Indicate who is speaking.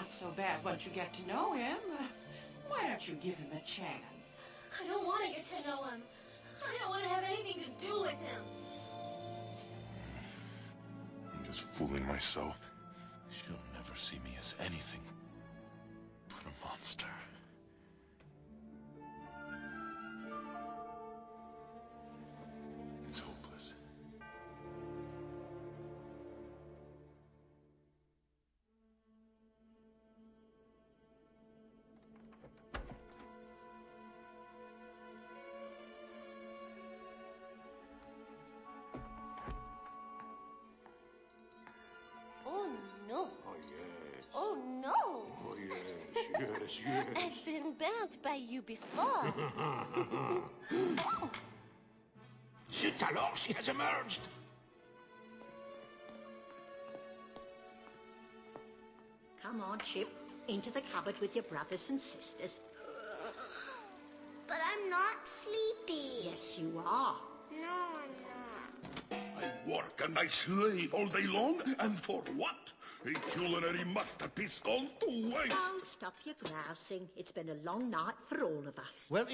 Speaker 1: not so bad once you get to know him. Why don't you give him a chance?
Speaker 2: I don't want to get to know him. I don't want to have anything to do with him.
Speaker 3: I'm just fooling myself. She'll never see me as anything but a monster. It's hopeless.
Speaker 2: Oh, no.
Speaker 3: Oh, yes.
Speaker 2: Oh, no.
Speaker 3: Oh, yes, yes.
Speaker 2: I've been burnt by you before.
Speaker 4: Zut alors, she has emerged!
Speaker 5: Come on, Chip. Into the cupboard with your brothers and sisters.
Speaker 6: But I'm not sleepy.
Speaker 5: Yes, you are.
Speaker 6: No, I'm not.
Speaker 4: I work and I slave all day long, and for what? A culinary masterpiece gone to waste!
Speaker 5: Oh, stop your grousing. It's been a long night for all of us.
Speaker 7: Well,